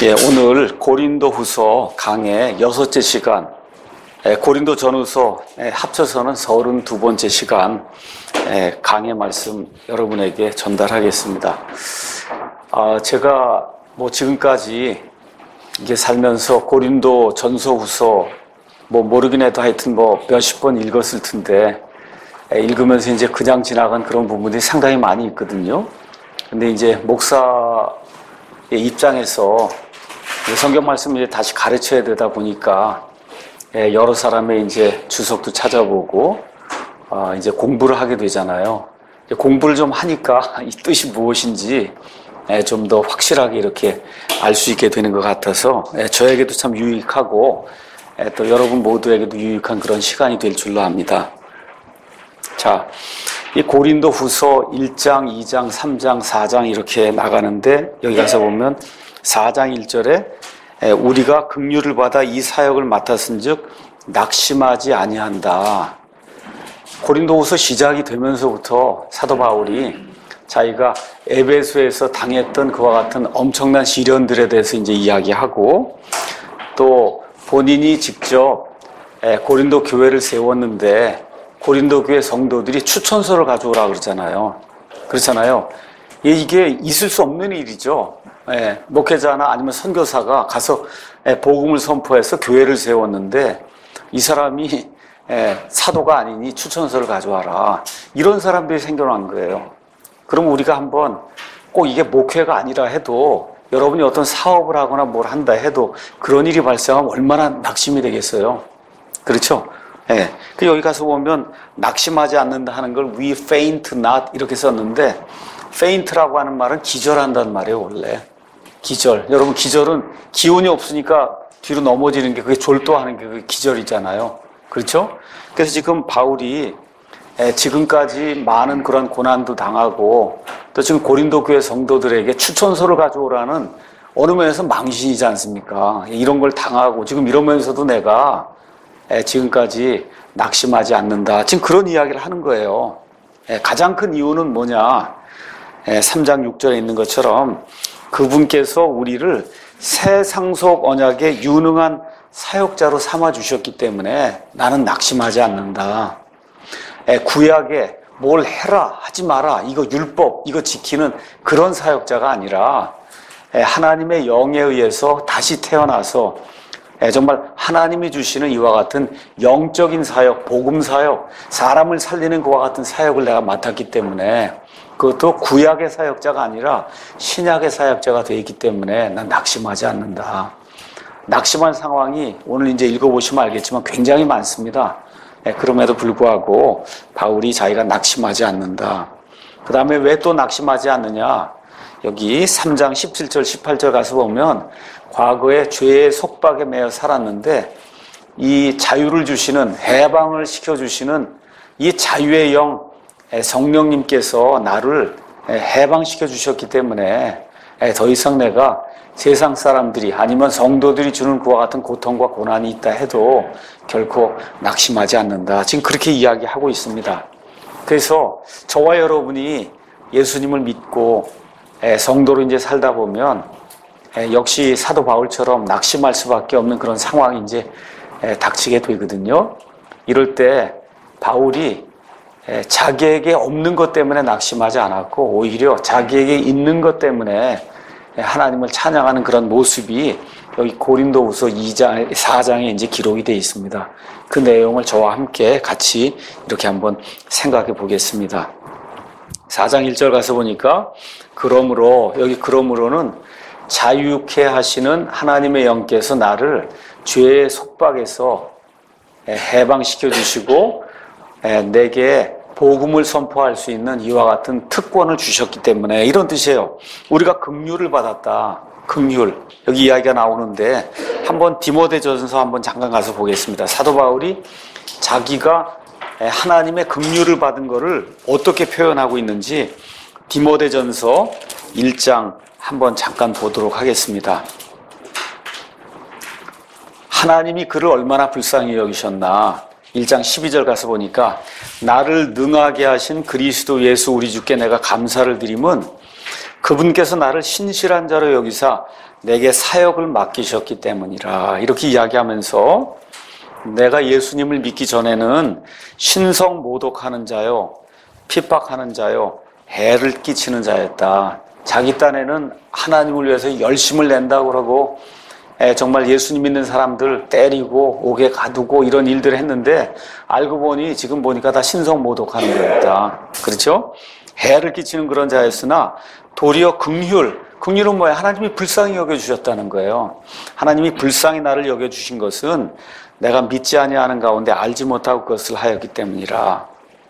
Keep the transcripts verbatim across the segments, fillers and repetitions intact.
예, 오늘 고린도후서 강의 여섯째 시간, 예, 고린도 전후서 예, 합쳐서는 서른두 번째 시간 예, 강의 말씀 여러분에게 전달하겠습니다. 아, 제가 뭐 지금까지 이게 살면서 고린도 전서후서 뭐 모르긴 해도 하여튼 뭐 몇십 번 읽었을 텐데 예, 읽으면서 이제 그냥 지나간 그런 부분들이 상당히 많이 있거든요. 근데 이제 목사의 입장에서 성경 말씀을 이제 다시 가르쳐야 되다 보니까 여러 사람의 이제 주석도 찾아보고 이제 공부를 하게 되잖아요. 공부를 좀 하니까 이 뜻이 무엇인지 좀 더 확실하게 이렇게 알 수 있게 되는 것 같아서 저에게도 참 유익하고 또 여러분 모두에게도 유익한 그런 시간이 될 줄로 압니다. 자, 이 고린도 후서 일 장, 이 장, 삼 장, 사 장 이렇게 나가는데 여기 가서 보면 사 장 일 절에 우리가 긍휼을 받아 이 사역을 맡았은즉 낙심하지 아니한다. 고린도후서 시작이 되면서부터 사도 바울이 자기가 에베소에서 당했던 그와 같은 엄청난 시련들에 대해서 이제 이야기하고 또 본인이 직접 고린도 교회를 세웠는데 고린도 교회 성도들이 추천서를 가져오라 그러잖아요. 그렇잖아요. 이게 있을 수 없는 일이죠. 예, 목회자나 아니면 선교사가 가서 예, 복음을 선포해서 교회를 세웠는데 이 사람이 예, 사도가 아니니 추천서를 가져와라. 이런 사람들이 생겨난 거예요. 그럼 우리가 한번 꼭 이게 목회가 아니라 해도 여러분이 어떤 사업을 하거나 뭘 한다 해도 그런 일이 발생하면 얼마나 낙심이 되겠어요. 그렇죠? 예, 그 여기 가서 보면 낙심하지 않는다 하는 걸 we faint not 이렇게 썼는데 faint라고 하는 말은 기절한다는 말이에요. 원래 기절. 여러분 기절은 기운이 없으니까 뒤로 넘어지는 게 그게 졸도하는 게 그게 기절이잖아요. 그렇죠? 그래서 지금 바울이 지금까지 많은 그런 고난도 당하고 또 지금 고린도 교회 성도들에게 추천서를 가져오라는 어느 면에서 망신이지 않습니까? 이런 걸 당하고 지금 이러면서도 내가 지금까지 낙심하지 않는다. 지금 그런 이야기를 하는 거예요. 가장 큰 이유는 뭐냐? 삼 장 육 절에 있는 것처럼 그분께서 우리를 새 상속 언약의 유능한 사역자로 삼아주셨기 때문에 나는 낙심하지 않는다. 구약에 뭘 해라, 하지 마라, 이거 율법, 이거 지키는 그런 사역자가 아니라 하나님의 영에 의해서 다시 태어나서 정말 하나님이 주시는 이와 같은 영적인 사역, 복음 사역, 사람을 살리는 그와 같은 사역을 내가 맡았기 때문에 그것도 구약의 사역자가 아니라 신약의 사역자가 되어 있기 때문에 난 낙심하지 않는다. 낙심한 상황이 오늘 이제 읽어보시면 알겠지만 굉장히 많습니다. 그럼에도 불구하고 바울이 자기가 낙심하지 않는다. 그 다음에 왜 또 낙심하지 않느냐? 여기 삼 장 십칠 절, 십팔 절 가서 보면 과거에 죄의 속박에 매여 살았는데 이 자유를 주시는, 해방을 시켜주시는 이 자유의 영, 성령님께서 나를 해방시켜 주셨기 때문에 더 이상 내가 세상 사람들이 아니면 성도들이 주는 그와 같은 고통과 고난이 있다 해도 결코 낙심하지 않는다. 지금 그렇게 이야기하고 있습니다. 그래서 저와 여러분이 예수님을 믿고 성도로 이제 살다 보면 역시 사도 바울처럼 낙심할 수밖에 없는 그런 상황이 이제 닥치게 되거든요. 이럴 때 바울이 자기에게 없는 것 때문에 낙심하지 않았고 오히려 자기에게 있는 것 때문에 하나님을 찬양하는 그런 모습이 여기 고린도후서 이 장, 사 장에 이제 기록이 되어 있습니다. 그 내용을 저와 함께 같이 이렇게 한번 생각해 보겠습니다. 사 장 일 절 가서 보니까 그러므로, 여기 그러므로는 자유케 하시는 하나님의 영께서 나를 죄의 속박에서 해방시켜 주시고 내게 복음을 선포할 수 있는 이와 같은 특권을 주셨기 때문에 이런 뜻이에요. 우리가 긍휼을 받았다. 긍휼. 여기 이야기가 나오는데 한번 디모데전서 한번 잠깐 가서 보겠습니다. 사도 바울이 자기가 하나님의 긍휼을 받은 것을 어떻게 표현하고 있는지 디모데전서 일 장 한번 잠깐 보도록 하겠습니다. 하나님이 그를 얼마나 불쌍히 여기셨나. 일 장 십이 절 가서 보니까 나를 능하게 하신 그리스도 예수 우리 주께 내가 감사를 드림은 그분께서 나를 신실한 자로 여기사 내게 사역을 맡기셨기 때문이라. 이렇게 이야기하면서 내가 예수님을 믿기 전에는 신성 모독하는 자요, 핍박하는 자요, 해를 끼치는 자였다. 자기 딴에는 하나님을 위해서 열심을 낸다고 그러고 정말 예수님 믿는 사람들 때리고 옥에 가두고 이런 일들을 했는데 알고 보니 지금 보니까 다 신성 모독하는 거였다. 그렇죠? 해를 끼치는 그런 자였으나 도리어 긍휼, 긍휼은 뭐야? 하나님이 불쌍히 여겨주셨다는 거예요. 하나님이 불쌍히 나를 여겨주신 것은 내가 믿지 아니하는 가운데 알지 못하고 그것을 하였기 때문이라.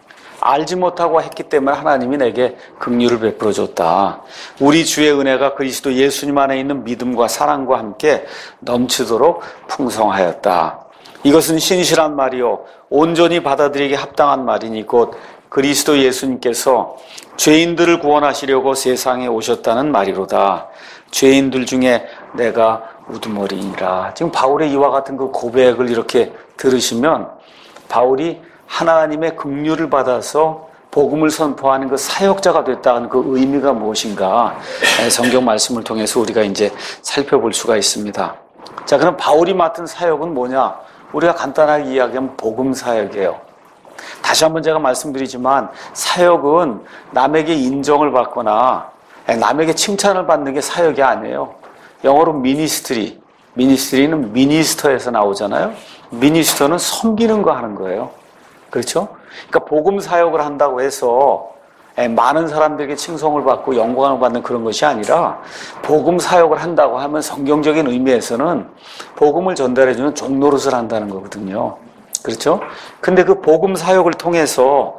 알지 못하고 했기 때문에 하나님이 내게 긍휼을 베풀어 줬다. 우리 주의 은혜가 그리스도 예수님 안에 있는 믿음과 사랑과 함께 넘치도록 풍성하였다. 이것은 신실한 말이요 온전히 받아들이기 합당한 말이니 곧 그리스도 예수님께서 죄인들을 구원하시려고 세상에 오셨다는 말이로다. 죄인들 중에 내가 우두머리이라. 지금 바울의 이와 같은 그 고백을 이렇게 들으시면 바울이 하나님의 긍휼을 받아서 복음을 선포하는 그 사역자가 됐다는 그 의미가 무엇인가 성경 말씀을 통해서 우리가 이제 살펴볼 수가 있습니다. 자, 그럼 바울이 맡은 사역은 뭐냐? 우리가 간단하게 이야기하면 복음 사역이에요. 다시 한번 제가 말씀드리지만 사역은 남에게 인정을 받거나 남에게 칭찬을 받는 게 사역이 아니에요. 영어로 미니스트리, 미니스트리는 미니스터에서 나오잖아요. 미니스터는 섬기는 거 하는 거예요. 그렇죠? 그러니까 복음 사역을 한다고 해서 많은 사람들에게 칭송을 받고 영광을 받는 그런 것이 아니라 복음 사역을 한다고 하면 성경적인 의미에서는 복음을 전달해주는 종노릇을 한다는 거거든요. 그렇죠? 근데 그 복음 사역을 통해서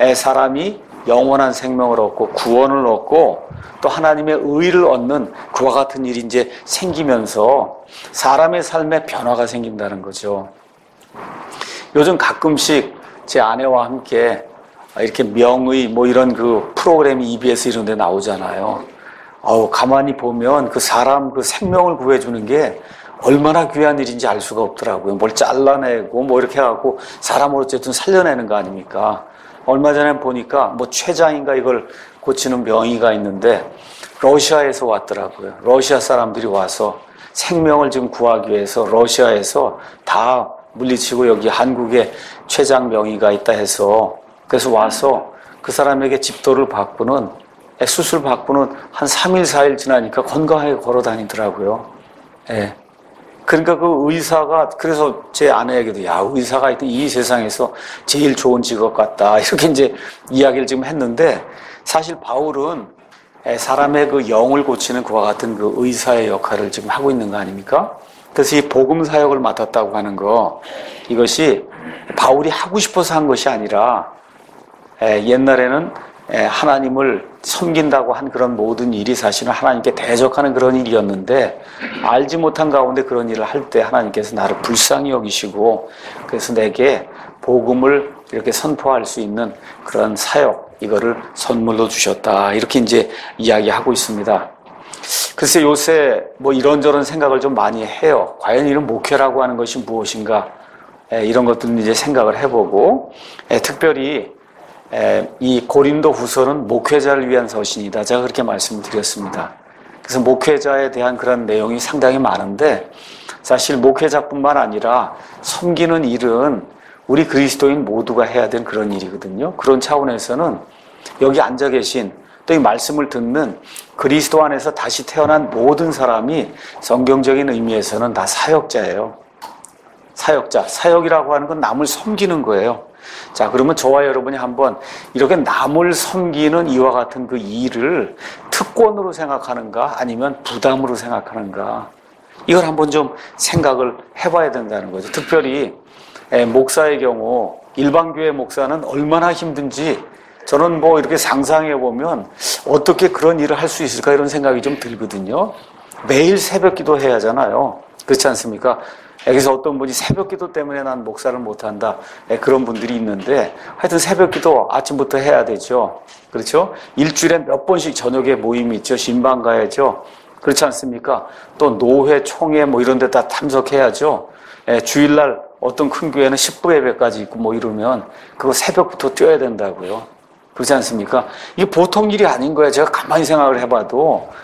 사람이 영원한 생명을 얻고 구원을 얻고 또 하나님의 의를 얻는 그와 같은 일이 이제 생기면서 사람의 삶에 변화가 생긴다는 거죠. 요즘 가끔씩 제 아내와 함께 이렇게 명의 뭐 이런 그 프로그램이 이비에스 이런 데 나오잖아요. 아우, 가만히 보면 그 사람 그 생명을 구해주는 게 얼마나 귀한 일인지 알 수가 없더라고요. 뭘 잘라내고 뭐 이렇게 해갖고 사람을 어쨌든 살려내는 거 아닙니까? 얼마 전에 보니까 뭐 췌장인가 이걸 고치는 명의가 있는데 러시아에서 왔더라고요. 러시아 사람들이 와서 생명을 지금 구하기 위해서 러시아에서 다 물리치고 여기 한국에 췌장 명의가 있다 해서 그래서 와서 그 사람에게 집도를 받고는 수술 받고는 한 삼 일, 사 일 지나니까 건강하게 걸어 다니더라고요. 예. 그러니까 그 의사가, 그래서 제 아내에게도, 야, 의사가 있던 이 세상에서 제일 좋은 직업 같다. 이렇게 이제 이야기를 지금 했는데, 사실 바울은 사람의 그 영을 고치는 그와 같은 그 의사의 역할을 지금 하고 있는 거 아닙니까? 그래서 이 복음 사역을 맡았다고 하는 거, 이것이 바울이 하고 싶어서 한 것이 아니라, 옛날에는 하나님을 섬긴다고 한 그런 모든 일이 사실은 하나님께 대적하는 그런 일이었는데 알지 못한 가운데 그런 일을 할 때 하나님께서 나를 불쌍히 여기시고 그래서 내게 복음을 이렇게 선포할 수 있는 그런 사역 이거를 선물로 주셨다 이렇게 이제 이야기하고 있습니다. 글쎄 요새 뭐 이런저런 생각을 좀 많이 해요. 과연 이런 목회라고 하는 것이 무엇인가 이런 것들을 이제 생각을 해보고 특별히 이 고린도 후서는 목회자를 위한 서신이다. 제가 그렇게 말씀을 드렸습니다. 그래서 목회자에 대한 그런 내용이 상당히 많은데 사실 목회자뿐만 아니라 섬기는 일은 우리 그리스도인 모두가 해야 되는 그런 일이거든요. 그런 차원에서는 여기 앉아 계신 또 이 말씀을 듣는 그리스도 안에서 다시 태어난 모든 사람이 성경적인 의미에서는 다 사역자예요. 사역자. 사역이라고 하는 건 남을 섬기는 거예요. 자, 그러면 저와 여러분이 한번 이렇게 남을 섬기는 이와 같은 그 일을 특권으로 생각하는가 아니면 부담으로 생각하는가 이걸 한번 좀 생각을 해봐야 된다는 거죠. 특별히 목사의 경우 일반 교회 목사는 얼마나 힘든지 저는 뭐 이렇게 상상해 보면 어떻게 그런 일을 할 수 있을까 이런 생각이 좀 들거든요. 매일 새벽 기도 해야 하잖아요. 그렇지 않습니까? 여기서 어떤 분이 새벽 기도 때문에 난 목사를 못한다. 그런 분들이 있는데 하여튼 새벽 기도 아침부터 해야 되죠. 그렇죠? 일주일에 몇 번씩 저녁에 모임이 있죠. 신방 가야죠. 그렇지 않습니까? 또 노회, 총회 뭐 이런 데 다 참석해야죠. 주일날 어떤 큰 교회는 십부 예배까지 있고 뭐 이러면 그거 새벽부터 뛰어야 된다고요. 그렇지 않습니까? 이게 보통 일이 아닌 거예요. 제가 가만히 생각을 해봐도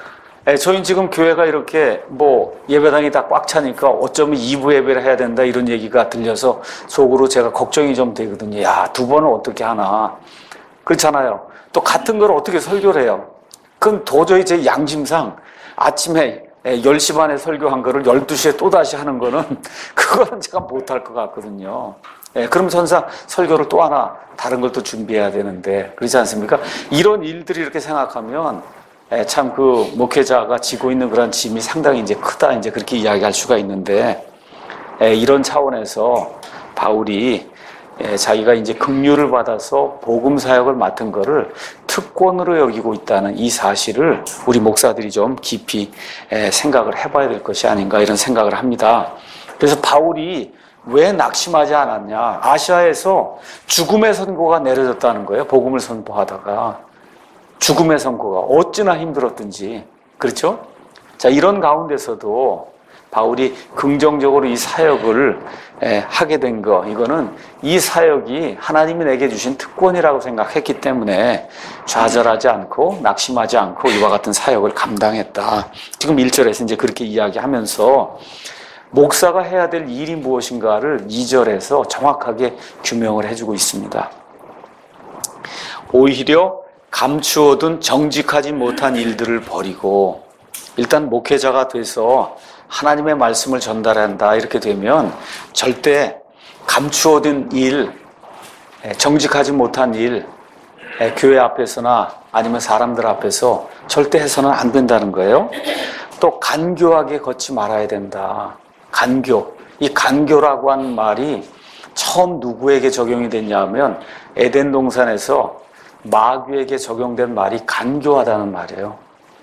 예, 저희는 지금 교회가 이렇게 뭐 예배당이 다 꽉 차니까 어쩌면 이 부 예배를 해야 된다 이런 얘기가 들려서 속으로 제가 걱정이 좀 되거든요. 야, 두 번은 어떻게 하나. 그렇잖아요. 또 같은 걸 어떻게 설교를 해요. 그건 도저히 제 양심상 아침에 열 시 반에 설교한 거를 열두 시에 또다시 하는 거는 그거는 제가 못할 것 같거든요. 예, 그럼 전사 설교를 또 하나 다른 걸 또 준비해야 되는데 그렇지 않습니까? 이런 일들이 이렇게 생각하면 예, 참 그 목회자가 지고 있는 그런 짐이 상당히 이제 크다 이제 그렇게 이야기할 수가 있는데 예, 이런 차원에서 바울이 예, 자기가 이제 긍휼을 받아서 복음 사역을 맡은 거를 특권으로 여기고 있다는 이 사실을 우리 목사들이 좀 깊이 예, 생각을 해봐야 될 것이 아닌가 이런 생각을 합니다. 그래서 바울이 왜 낙심하지 않았냐? 아시아에서 죽음의 선고가 내려졌다는 거예요. 복음을 선포하다가 죽음의 선고가 어찌나 힘들었든지 그렇죠? 자, 이런 가운데서도 바울이 긍정적으로 이 사역을 하게 된 거, 이거는 이 사역이 하나님이 내게 주신 특권이라고 생각했기 때문에 좌절하지 않고 낙심하지 않고 이와 같은 사역을 감당했다. 지금 일 절에서 이제 그렇게 이야기하면서 목사가 해야 될 일이 무엇인가를 이 절에서 정확하게 규명을 해주고 있습니다. 오히려 감추어둔 정직하지 못한 일들을 버리고 일단 목회자가 돼서 하나님의 말씀을 전달한다 이렇게 되면 절대 감추어둔 일, 정직하지 못한 일, 교회 앞에서나 아니면 사람들 앞에서 절대 해서는 안 된다는 거예요. 또 간교하게 걷지 말아야 된다. 간교. 이 간교라고 하는 말이 처음 누구에게 적용이 됐냐 하면 에덴 동산에서 마귀에게 적용된 말이 간교하다는 말이에요.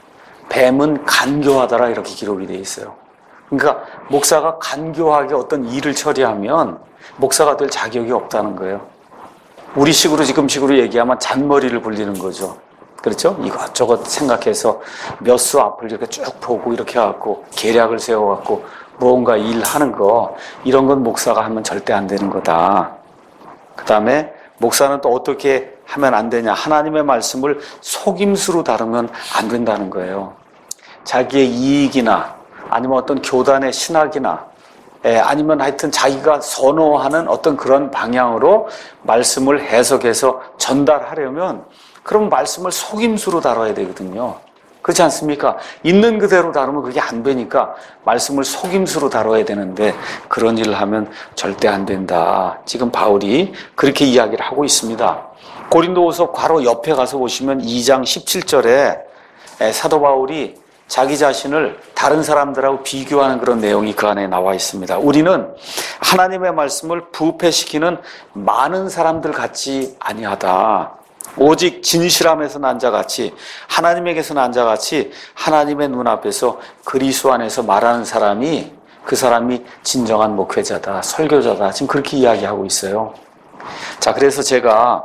뱀은 간교하더라 이렇게 기록이 되어 있어요. 그러니까 목사가 간교하게 어떤 일을 처리하면 목사가 될 자격이 없다는 거예요. 우리 식으로 지금 식으로 얘기하면 잔머리를 굴리는 거죠. 그렇죠? 이것저것 생각해서 몇 수 앞을 이렇게 쭉 보고 이렇게 해갖고 계략을 세워갖고 무언가 일하는 거 이런 건 목사가 하면 절대 안 되는 거다. 그 다음에 목사는 또 어떻게 하면 안 되냐. 하나님의 말씀을 속임수로 다루면 안 된다는 거예요. 자기의 이익이나 아니면 어떤 교단의 신학이나 예, 아니면 하여튼 자기가 선호하는 어떤 그런 방향으로 말씀을 해석해서 전달하려면 그럼 말씀을 속임수로 다뤄야 되거든요. 그렇지 않습니까? 있는 그대로 다루면 그게 안 되니까 말씀을 속임수로 다뤄야 되는데 그런 일을 하면 절대 안 된다. 지금 바울이 그렇게 이야기를 하고 있습니다. 고린도후서 바로 옆에 가서 보시면 이 장 십칠 절에 사도 바울이 자기 자신을 다른 사람들하고 비교하는 그런 내용이 그 안에 나와 있습니다. 우리는 하나님의 말씀을 부패시키는 많은 사람들 같지 아니하다. 오직 진실함에서 난 자같이 하나님에게서 난 자같이 하나님의 눈앞에서 그리스도 안에서 말하는 사람이 그 사람이 진정한 목회자다, 설교자다. 지금 그렇게 이야기하고 있어요. 자, 그래서 제가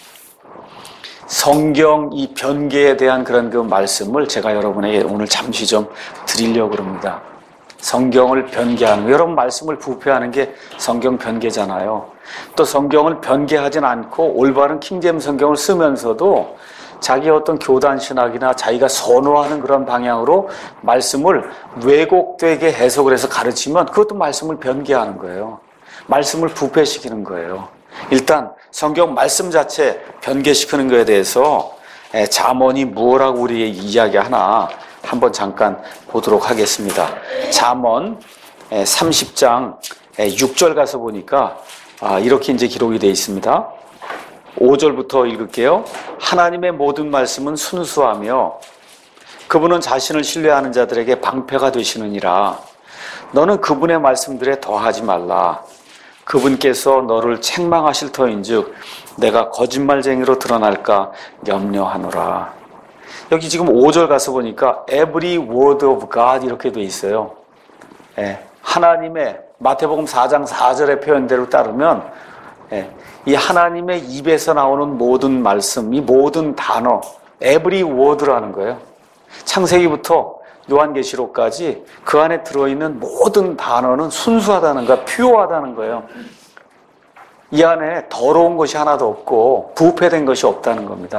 성경 이 변개에 대한 그런 그 말씀을 제가 여러분에게 오늘 잠시 좀 드리려고 합니다. 성경을 변개하는 거. 여러분 말씀을 부패하는 게 성경 변개잖아요. 또 성경을 변개하진 않고 올바른 킹제임스 성경을 쓰면서도 자기 어떤 교단 신학이나 자기가 선호하는 그런 방향으로 말씀을 왜곡되게 해석을 해서 가르치면 그것도 말씀을 변개하는 거예요. 말씀을 부패시키는 거예요. 일단 성경 말씀 자체 변개시키는 것에 대해서 잠언이 뭐라고 우리에게 이야기하나 한번 잠깐 보도록 하겠습니다. 잠언 삼십 장 육 절 가서 보니까 이렇게 이제 기록이 되어 있습니다. 오 절부터 읽을게요. 하나님의 모든 말씀은 순수하며 그분은 자신을 신뢰하는 자들에게 방패가 되시느니라. 너는 그분의 말씀들에 더하지 말라. 그분께서 너를 책망하실 터인즉 내가 거짓말쟁이로 드러날까 염려하노라. 여기 지금 오 절 가서 보니까 every word of God 이렇게 돼 있어요. 예, 하나님의 마태복음 사 장 사 절의 표현대로 따르면 예, 이 하나님의 입에서 나오는 모든 말씀, 이 모든 단어 every word라는 거예요. 창세기부터 요한계시록까지 그 안에 들어있는 모든 단어는 순수하다는 거야, 퓨어하다는 거예요. 이 안에 더러운 것이 하나도 없고 부패된 것이 없다는 겁니다.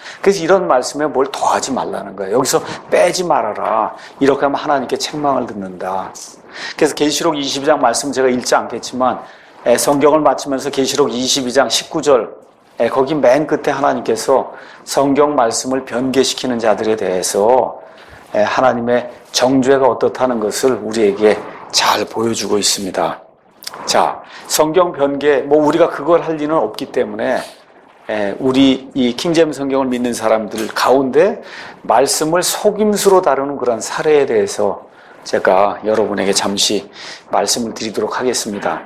그래서 이런 말씀에 뭘 더하지 말라는 거예요. 여기서 빼지 말아라. 이렇게 하면 하나님께 책망을 듣는다. 그래서 계시록 이십이 장 말씀 제가 읽지 않겠지만 성경을 마치면서 계시록 이십이 장 십구 절 거기 맨 끝에 하나님께서 성경 말씀을 변개시키는 자들에 대해서 하나님의 정죄가 어떻다는 것을 우리에게 잘 보여주고 있습니다. 자, 성경 변개, 뭐 우리가 그걸 할 리는 없기 때문에 우리 이 킹제임스 성경을 믿는 사람들 가운데 말씀을 속임수로 다루는 그런 사례에 대해서 제가 여러분에게 잠시 말씀을 드리도록 하겠습니다.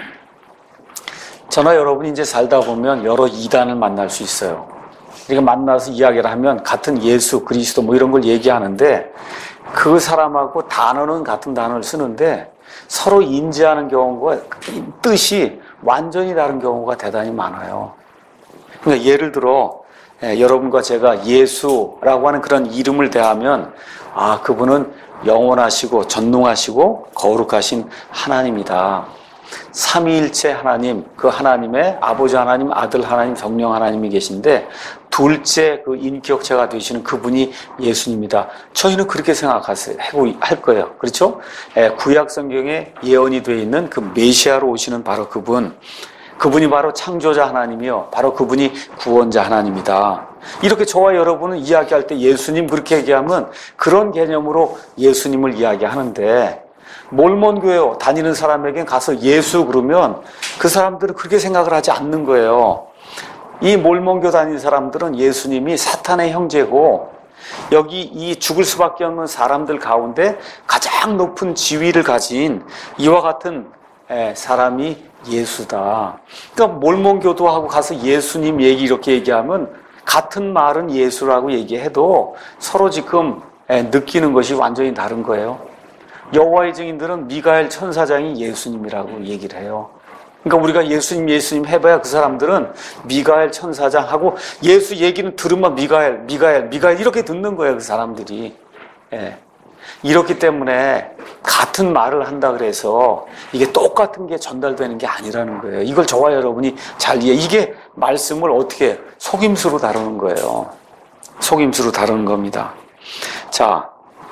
저나 여러분이 이제 살다 보면 여러 이단을 만날 수 있어요. 우리가 만나서 이야기를 하면 같은 예수, 그리스도 뭐 이런 걸 얘기하는데 그 사람하고 단어는 같은 단어를 쓰는데 서로 인지하는 경우가 뜻이 완전히 다른 경우가 대단히 많아요. 그러니까 예를 들어 예, 여러분과 제가 예수라고 하는 그런 이름을 대하면 아, 그분은 영원하시고 전능하시고 거룩하신 하나님이다. 삼위일체 하나님, 그 하나님의 아버지 하나님, 아들 하나님, 성령 하나님이 계신데 둘째 그 인격체가 되시는 그분이 예수님이다. 저희는 그렇게 생각하고 할 거예요. 그렇죠? 구약 성경에 예언이 되어 있는 그 메시아로 오시는 바로 그분, 그분이 바로 창조자 하나님이요, 바로 그분이 구원자 하나님이다. 이렇게 저와 여러분은 이야기할 때 예수님 그렇게 얘기하면 그런 개념으로 예수님을 이야기하는데 몰몬교회 다니는 사람에겐 가서 예수 그러면 그 사람들은 그렇게 생각을 하지 않는 거예요. 이 몰몬교 다니는 사람들은 예수님이 사탄의 형제고 여기 이 죽을 수밖에 없는 사람들 가운데 가장 높은 지위를 가진 이와 같은 사람이 예수다. 그러니까 몰몬교도 하고 가서 예수님 얘기 이렇게 얘기하면 같은 말은 예수라고 얘기해도 서로 지금 느끼는 것이 완전히 다른 거예요. 여호와의 증인들은 미가엘 천사장이 예수님이라고 얘기를 해요. 그러니까 우리가 예수님 예수님 해봐야 그 사람들은 미가엘 천사장하고 예수 얘기는 들으면 미가엘 미가엘 미가엘 이렇게 듣는 거예요. 그 사람들이. 예. 이렇기 때문에 같은 말을 한다 그래서 이게 똑같은 게 전달되는 게 아니라는 거예요. 이걸 저와 여러분이 잘 이해. 이게 말씀을 어떻게 속임수로 다루는 거예요. 속임수로 다루는 겁니다. 자.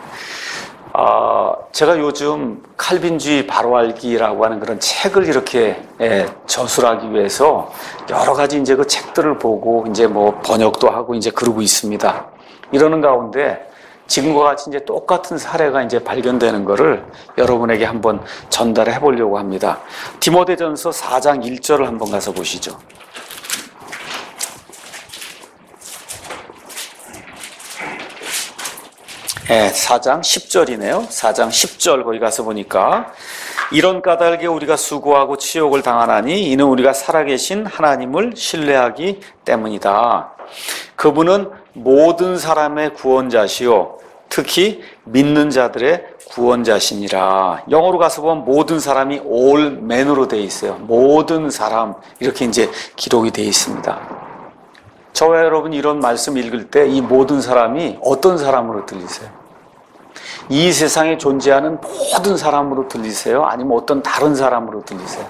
아, 제가 요즘 칼빈주의 바로 알기라고 하는 그런 책을 이렇게 예, 저술하기 위해서 여러 가지 이제 그 책들을 보고 이제 뭐 번역도 하고 이제 그러고 있습니다. 이러는 가운데 지금과 같이 이제 똑같은 사례가 이제 발견되는 거를 여러분에게 한번 전달해 보려고 합니다. 디모데전서 사 장 일 절을 한번 가서 보시죠. 네, 사 장 십 절이네요. 사 장 십 절 거기 가서 보니까 이런 까닭에 우리가 수고하고 치욕을 당하나니 이는 우리가 살아계신 하나님을 신뢰하기 때문이다. 그분은 모든 사람의 구원자시요 특히 믿는 자들의 구원자시니라. 영어로 가서 보면 모든 사람이 all man으로 되어 있어요. 모든 사람 이렇게 이제 기록이 되어 있습니다. 저와 여러분 이런 말씀 읽을 때 이 모든 사람이 어떤 사람으로 들리세요? 이 세상에 존재하는 모든 사람으로 들리세요? 아니면 어떤 다른 사람으로 들리세요?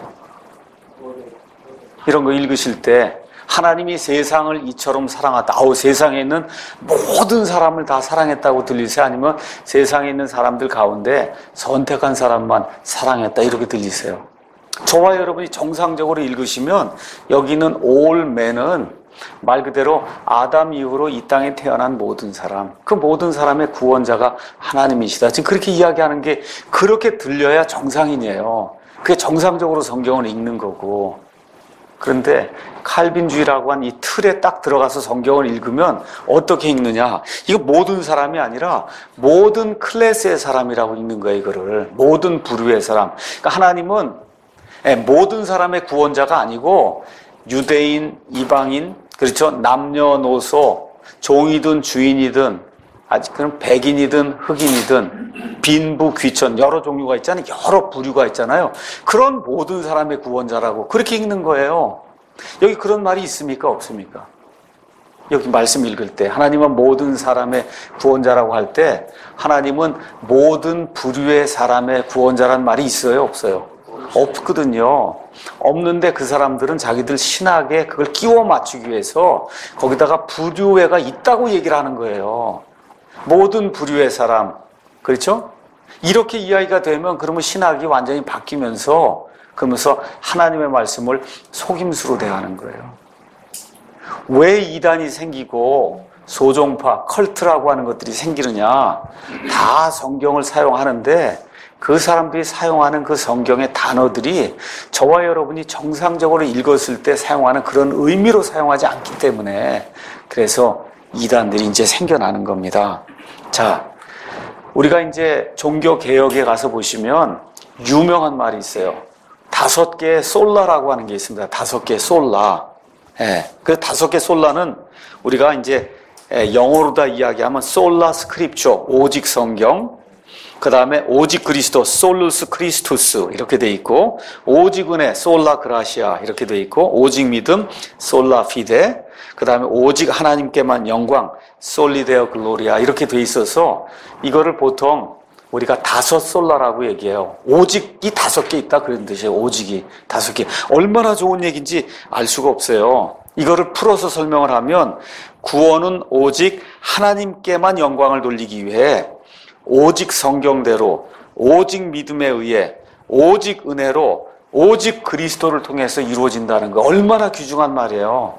이런 거 읽으실 때 하나님이 세상을 이처럼 사랑하다. 아우, 세상에 있는 모든 사람을 다 사랑했다고 들리세요? 아니면 세상에 있는 사람들 가운데 선택한 사람만 사랑했다 이렇게 들리세요? 저와 여러분이 정상적으로 읽으시면 여기는 all men은 말 그대로 아담 이후로 이 땅에 태어난 모든 사람, 그 모든 사람의 구원자가 하나님이시다. 지금 그렇게 이야기하는 게 그렇게 들려야 정상인이에요. 그게 정상적으로 성경을 읽는 거고. 그런데 칼빈주의라고 한 이 틀에 딱 들어가서 성경을 읽으면 어떻게 읽느냐? 이거 모든 사람이 아니라 모든 클래스의 사람이라고 읽는 거예요. 이거를 모든 부류의 사람. 그러니까 하나님은 모든 사람의 구원자가 아니고 유대인, 이방인, 그렇죠? 남녀노소, 종이든 주인이든, 아직은 백인이든 흑인이든, 빈부, 귀천, 여러 종류가 있잖아요. 여러 부류가 있잖아요. 그런 모든 사람의 구원자라고 그렇게 읽는 거예요. 여기 그런 말이 있습니까? 없습니까? 여기 말씀 읽을 때 하나님은 모든 사람의 구원자라고 할 때 하나님은 모든 부류의 사람의 구원자라는 말이 있어요? 없어요? 없거든요. 없는데 그 사람들은 자기들 신학에 그걸 끼워 맞추기 위해서 거기다가 부류회가 있다고 얘기를 하는 거예요. 모든 부류의 사람, 그렇죠? 이렇게 이야기가 되면 그러면 신학이 완전히 바뀌면서 그러면서 하나님의 말씀을 속임수로 대하는 거예요. 왜 이단이 생기고 소종파, 컬트라고 하는 것들이 생기느냐? 다 성경을 사용하는데 그 사람들이 사용하는 그 성경의 단어들이 저와 여러분이 정상적으로 읽었을 때 사용하는 그런 의미로 사용하지 않기 때문에 그래서 이단들이 이제 생겨나는 겁니다. 자, 우리가 이제 종교개혁에 가서 보시면 유명한 말이 있어요. 다섯 개의 솔라라고 하는 게 있습니다. 다섯 개의 솔라. 예. 그 다섯 개 솔라는 우리가 이제 영어로 다 이야기하면 솔라 스크립처, 오직 성경. 그 다음에 오직 그리스도, 솔루스 크리스투스 이렇게 돼 있고, 오직 은혜, 솔라 그라시아 이렇게 돼 있고, 오직 믿음, 솔라 피데. 그 다음에 오직 하나님께만 영광, 솔리데어 글로리아 이렇게 돼 있어서 이거를 보통 우리가 다섯 솔라라고 얘기해요. 오직이 다섯 개 있다 그런 뜻이에요. 오직이 다섯 개. 얼마나 좋은 얘기인지 알 수가 없어요. 이거를 풀어서 설명을 하면 구원은 오직 하나님께만 영광을 돌리기 위해 오직 성경대로, 오직 믿음에 의해, 오직 은혜로, 오직 그리스도를 통해서 이루어진다는 거 얼마나 귀중한 말이에요.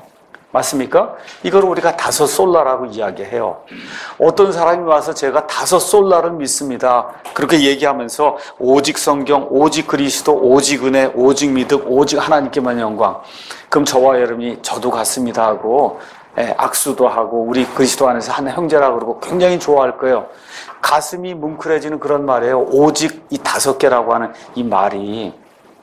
맞습니까? 이걸 우리가 다섯 솔라라고 이야기해요. 어떤 사람이 와서 제가 다섯 솔라를 믿습니다. 그렇게 얘기하면서 오직 성경, 오직 그리스도, 오직 은혜, 오직 믿음, 오직 하나님께만 영광. 그럼 저와 여러분이 저도 같습니다 하고 예, 악수도 하고 우리 그리스도 안에서 한 형제라고 그러고 굉장히 좋아할 거예요. 가슴이 뭉클해지는 그런 말이에요. 오직 이 다섯 개라고 하는 이 말이.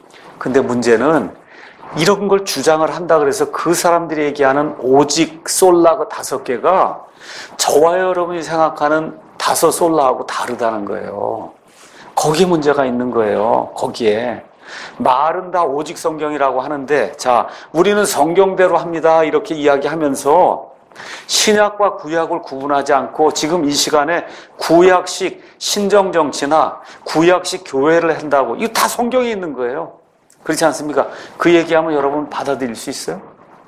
근데 문제는 이런 걸 주장을 한다 그래서 그 사람들이 얘기하는 오직 솔라가 다섯 개가 저와 여러분이 생각하는 다섯 솔라하고 다르다는 거예요. 거기에 문제가 있는 거예요. 거기에. 말은 다 오직 성경이라고 하는데 자, 우리는 성경대로 합니다. 이렇게 이야기하면서 신약과 구약을 구분하지 않고 지금 이 시간에 구약식 신정정치나 구약식 교회를 한다고 이거 다 성경에 있는 거예요. 그렇지 않습니까? 그 얘기하면 여러분 받아들일 수 있어요?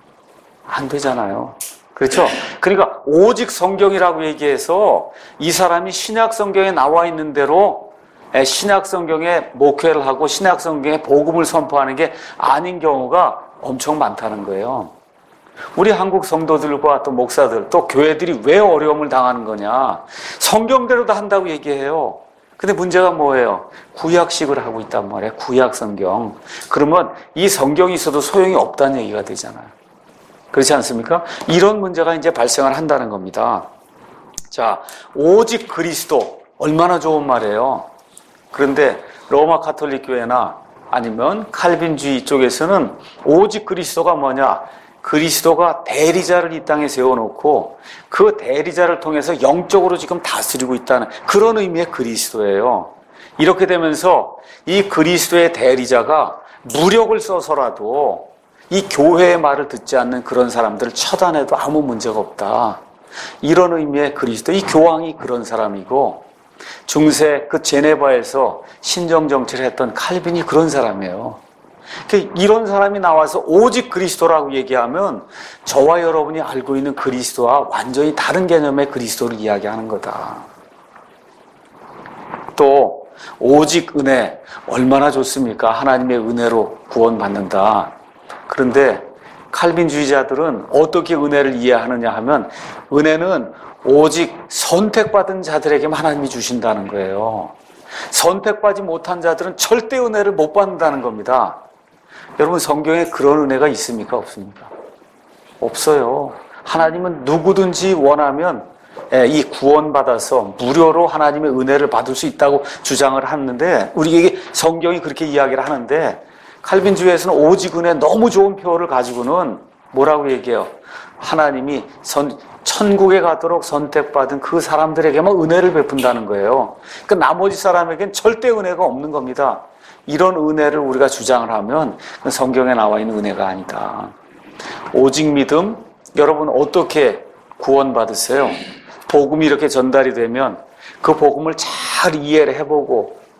안 되잖아요. 그렇죠? 그러니까 오직 성경이라고 얘기해서 이 사람이 신약 성경에 나와 있는 대로 신약 성경에 목회를 하고 신약 성경에 복음을 선포하는 게 아닌 경우가 엄청 많다는 거예요. 우리 한국 성도들과 또 목사들 또 교회들이 왜 어려움을 당하는 거냐? 성경대로 다 한다고 얘기해요. 근데 문제가 뭐예요? 구약식을 하고 있단 말이에요. 구약 성경. 그러면 이 성경이 있어도 소용이 없다는 얘기가 되잖아요. 그렇지 않습니까? 이런 문제가 이제 발생을 한다는 겁니다. 자, 오직 그리스도. 얼마나 좋은 말이에요. 그런데 로마 가톨릭 교회나 아니면 칼빈주의 쪽에서는 오직 그리스도가 뭐냐? 그리스도가 대리자를 이 땅에 세워놓고 그 대리자를 통해서 영적으로 지금 다스리고 있다는 그런 의미의 그리스도예요. 이렇게 되면서 이 그리스도의 대리자가 무력을 써서라도 이 교회의 말을 듣지 않는 그런 사람들을 처단해도 아무 문제가 없다. 이런 의미의 그리스도. 이 교황이 그런 사람이고 중세 그 제네바에서 신정정치를 했던 칼빈이 그런 사람이에요. 이런 사람이 나와서 오직 그리스도라고 얘기하면 저와 여러분이 알고 있는 그리스도와 완전히 다른 개념의 그리스도를 이야기하는 거다. 또 오직 은혜 얼마나 좋습니까? 하나님의 은혜로 구원받는다. 그런데 칼빈주의자들은 어떻게 은혜를 이해하느냐 하면 은혜는 오직 선택받은 자들에게만 하나님이 주신다는 거예요. 선택받지 못한 자들은 절대 은혜를 못 받는다는 겁니다. 여러분 성경에 그런 은혜가 있습니까? 없습니까? 없어요. 하나님은 누구든지 원하면 이 구원받아서 무료로 하나님의 은혜를 받을 수 있다고 주장을 하는데 우리에게 성경이 그렇게 이야기를 하는데 칼빈주의에서는 오직 은혜 너무 좋은 표현을 가지고는 뭐라고 얘기해요? 하나님이 선, 천국에 가도록 선택받은 그 사람들에게만 은혜를 베푼다는 거예요. 그러니까 나머지 사람에겐 절대 은혜가 없는 겁니다. 이런 은혜를 우리가 주장을 하면 성경에 나와 있는 은혜가 아니다. 오직 믿음, 여러분 어떻게 구원받으세요? 복음이 이렇게 전달이 되면 그 복음을 잘 이해를 해보고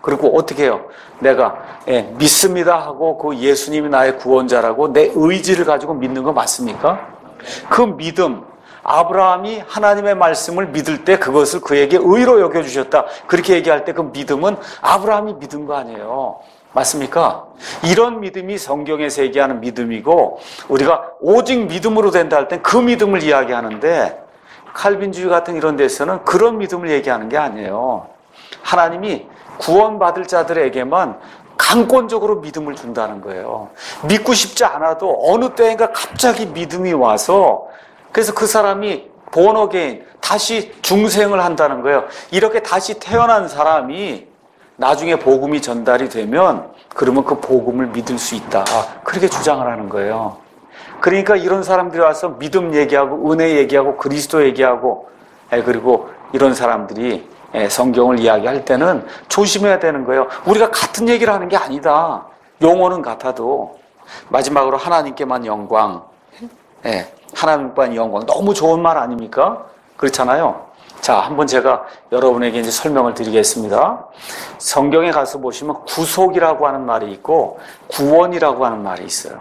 그리고 어떻게 해요? 내가 예, 믿습니다 하고 그 예수님이 나의 구원자라고 내 의지를 가지고 믿는 거 맞습니까? 그 믿음, 아브라함이 하나님의 말씀을 믿을 때 그것을 그에게 의로 여겨주셨다. 그렇게 얘기할 때 그 믿음은 아브라함이 믿은 거 아니에요. 맞습니까? 이런 믿음이 성경에서 얘기하는 믿음이고, 우리가 오직 믿음으로 된다 할 땐 그 믿음을 이야기하는데, 칼빈주의 같은 이런 데서는 그런 믿음을 얘기하는 게 아니에요. 하나님이 구원받을 자들에게만 강권적으로 믿음을 준다는 거예요. 믿고 싶지 않아도 어느 때인가 갑자기 믿음이 와서, 그래서 그 사람이 born again, 다시 중생을 한다는 거예요. 이렇게 다시 태어난 사람이 나중에 복음이 전달이 되면 그러면 그 복음을 믿을 수 있다. 그렇게 주장을 하는 거예요. 그러니까 이런 사람들이 와서 믿음 얘기하고 은혜 얘기하고 그리스도 얘기하고 그리고 이런 사람들이 성경을 이야기할 때는 조심해야 되는 거예요. 우리가 같은 얘기를 하는 게 아니다. 용어는 같아도 마지막으로 하나님께만 영광. 하나님께만 영광. 너무 좋은 말 아닙니까? 그렇잖아요. 자, 한번 제가 여러분에게 이제 설명을 드리겠습니다. 성경에 가서 보시면 구속이라고 하는 말이 있고 구원이라고 하는 말이 있어요.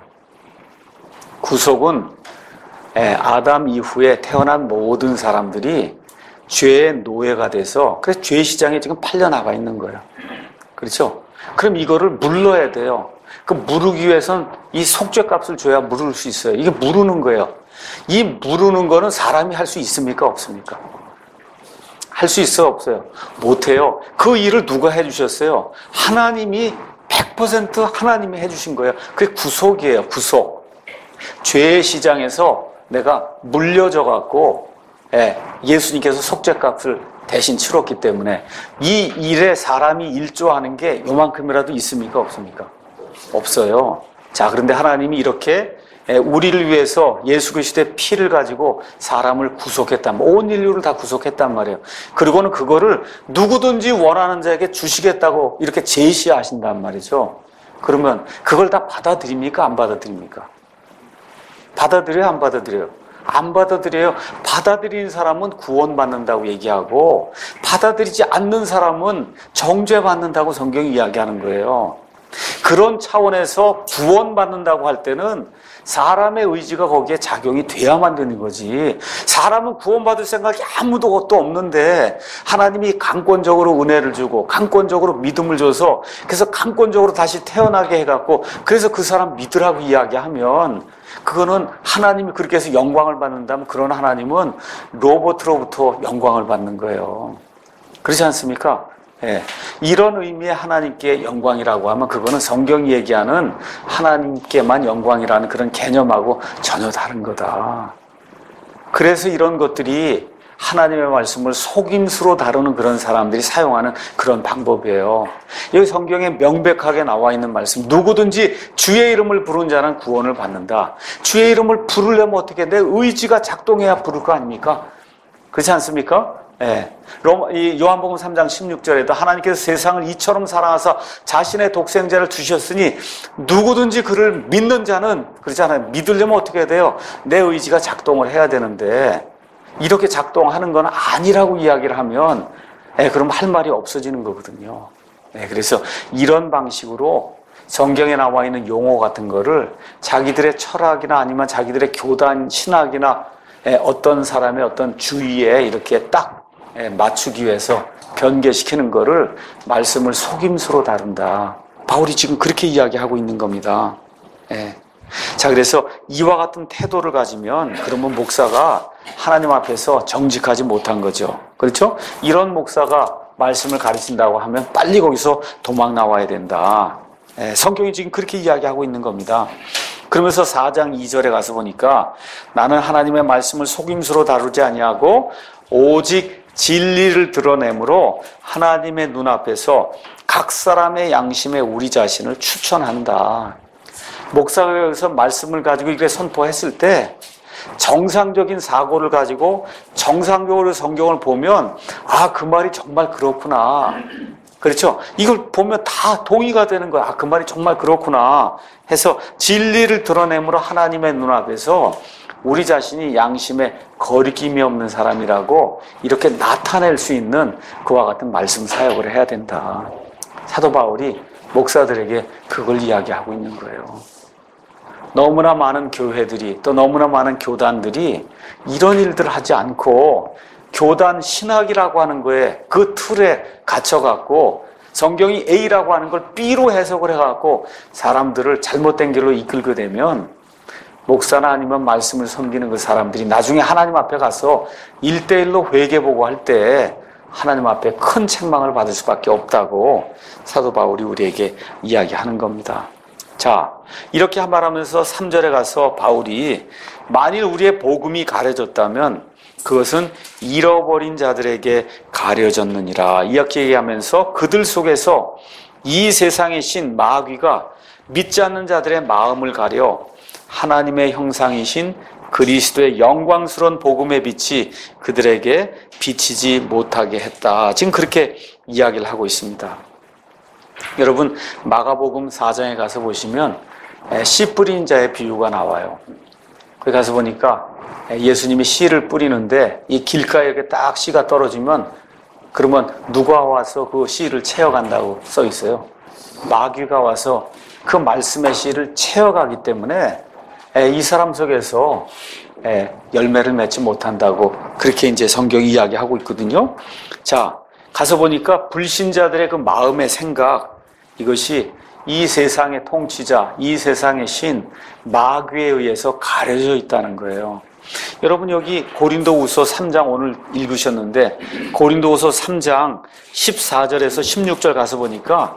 구속은 아담 이후에 태어난 모든 사람들이 죄의 노예가 돼서 그래서 죄 시장에 지금 팔려나가 있는 거예요. 그렇죠? 그럼 이거를 물러야 돼요. 그 물르기 위해서는 이 속죄값을 줘야 물을 수 있어요. 이게 물르는 거예요. 이 물르는 거는 사람이 할 수 있습니까? 없습니까? 할 수 있어? 없어요? 못해요. 그 일을 누가 해주셨어요? 하나님이 백 퍼센트 하나님이 해주신 거예요. 그게 구속이에요. 구속. 죄의 시장에서 내가 물려져 갖고 예, 예수님께서 속죄값을 대신 치렀기 때문에 이 일에 사람이 일조하는 게 요만큼이라도 있습니까? 없습니까? 없어요. 자, 그런데 하나님이 이렇게 우리를 위해서 예수 그리스도의 피를 가지고 사람을 구속했단 말이에요. 온 인류를 다 구속했단 말이에요. 그리고는 그거를 누구든지 원하는 자에게 주시겠다고 이렇게 제시하신단 말이죠. 그러면 그걸 다 받아들입니까? 안 받아들입니까? 받아들여요? 안 받아들여요? 안 받아들여요. 받아들이는 사람은 구원받는다고 얘기하고 받아들이지 않는 사람은 정죄받는다고 성경이 이야기하는 거예요. 그런 차원에서 구원받는다고 할 때는 사람의 의지가 거기에 작용이 돼야만 되는 거지. 사람은 구원받을 생각이 아무도 또 없는데 하나님이 강권적으로 은혜를 주고 강권적으로 믿음을 줘서 그래서 강권적으로 다시 태어나게 해갖고 그래서 그 사람 믿으라고 이야기하면 그거는 하나님이 그렇게 해서 영광을 받는다면 그런 하나님은 로봇으로부터 영광을 받는 거예요. 그렇지 않습니까? 예, 이런 의미의 하나님께 영광이라고 하면 그거는 성경이 얘기하는 하나님께만 영광이라는 그런 개념하고 전혀 다른 거다. 그래서 이런 것들이 하나님의 말씀을 속임수로 다루는 그런 사람들이 사용하는 그런 방법이에요. 여기 성경에 명백하게 나와 있는 말씀, 누구든지 주의 이름을 부른 자는 구원을 받는다. 주의 이름을 부르려면 어떻게 내 의지가 작동해야 부를 거 아닙니까? 그렇지 않습니까? 예. 요한복음 삼 장 십육 절에도 하나님께서 세상을 이처럼 사랑하사 자신의 독생자를 주셨으니 누구든지 그를 믿는 자는 그렇잖아요. 믿으려면 어떻게 해야 돼요? 내 의지가 작동을 해야 되는데 이렇게 작동하는 건 아니라고 이야기를 하면 예, 그럼 할 말이 없어지는 거거든요. 예, 그래서 이런 방식으로 성경에 나와 있는 용어 같은 거를 자기들의 철학이나 아니면 자기들의 교단 신학이나 예, 어떤 사람의 어떤 주의에 이렇게 딱 맞추기 위해서 변개시키는 거를 말씀을 속임수로 다룬다. 바울이 지금 그렇게 이야기하고 있는 겁니다. 예. 자, 그래서 이와 같은 태도를 가지면 그러면 목사가 하나님 앞에서 정직하지 못한 거죠. 그렇죠? 이런 목사가 말씀을 가르친다고 하면 빨리 거기서 도망 나와야 된다. 예. 성경이 지금 그렇게 이야기하고 있는 겁니다. 그러면서 사 장 이 절에 가서 보니까 나는 하나님의 말씀을 속임수로 다루지 아니하고 오직 진리를 드러내므로 하나님의 눈앞에서 각 사람의 양심에 우리 자신을 추천한다. 목사가 여기서 말씀을 가지고 이렇게 선포했을 때 정상적인 사고를 가지고 정상적으로 성경을 보면 아, 그 말이 정말 그렇구나. 그렇죠? 이걸 보면 다 동의가 되는 거야. 아, 그 말이 정말 그렇구나 해서 진리를 드러내므로 하나님의 눈앞에서 우리 자신이 양심에 거리낌이 없는 사람이라고 이렇게 나타낼 수 있는 그와 같은 말씀 사역을 해야 된다. 사도 바울이 목사들에게 그걸 이야기하고 있는 거예요. 너무나 많은 교회들이 또 너무나 많은 교단들이 이런 일들을 하지 않고 교단 신학이라고 하는 거에 그 틀에 갇혀갖고 성경이 A라고 하는 걸 B로 해석을 해갖고 사람들을 잘못된 길로 이끌게 되면 목사나 아니면 말씀을 섬기는 그 사람들이 나중에 하나님 앞에 가서 일대일로 회개보고 할 때 하나님 앞에 큰 책망을 받을 수밖에 없다고 사도 바울이 우리에게 이야기하는 겁니다. 자, 이렇게 말하면서 삼 절에 가서 바울이 만일 우리의 복음이 가려졌다면 그것은 잃어버린 자들에게 가려졌느니라 이렇게 얘기하면서 그들 속에서 이 세상의 신 마귀가 믿지 않는 자들의 마음을 가려 하나님의 형상이신 그리스도의 영광스러운 복음의 빛이 그들에게 비치지 못하게 했다. 지금 그렇게 이야기를 하고 있습니다. 여러분 마가복음 사 장에 가서 보시면 씨 뿌린 자의 비유가 나와요. 거기 가서 보니까 예수님이 씨를 뿌리는데 이 길가에 이렇게 딱 씨가 떨어지면 그러면 누가 와서 그 씨를 채워간다고 써 있어요. 마귀가 와서 그 말씀의 씨를 채워가기 때문에 이 사람 속에서 열매를 맺지 못한다고 그렇게 이제 성경이 이야기하고 있거든요. 자, 가서 보니까 불신자들의 그 마음의 생각, 이것이 이 세상의 통치자, 이 세상의 신, 마귀에 의해서 가려져 있다는 거예요. 여러분 여기 고린도후서 삼 장 오늘 읽으셨는데 고린도후서 삼 장 십사 절에서 십육 절 가서 보니까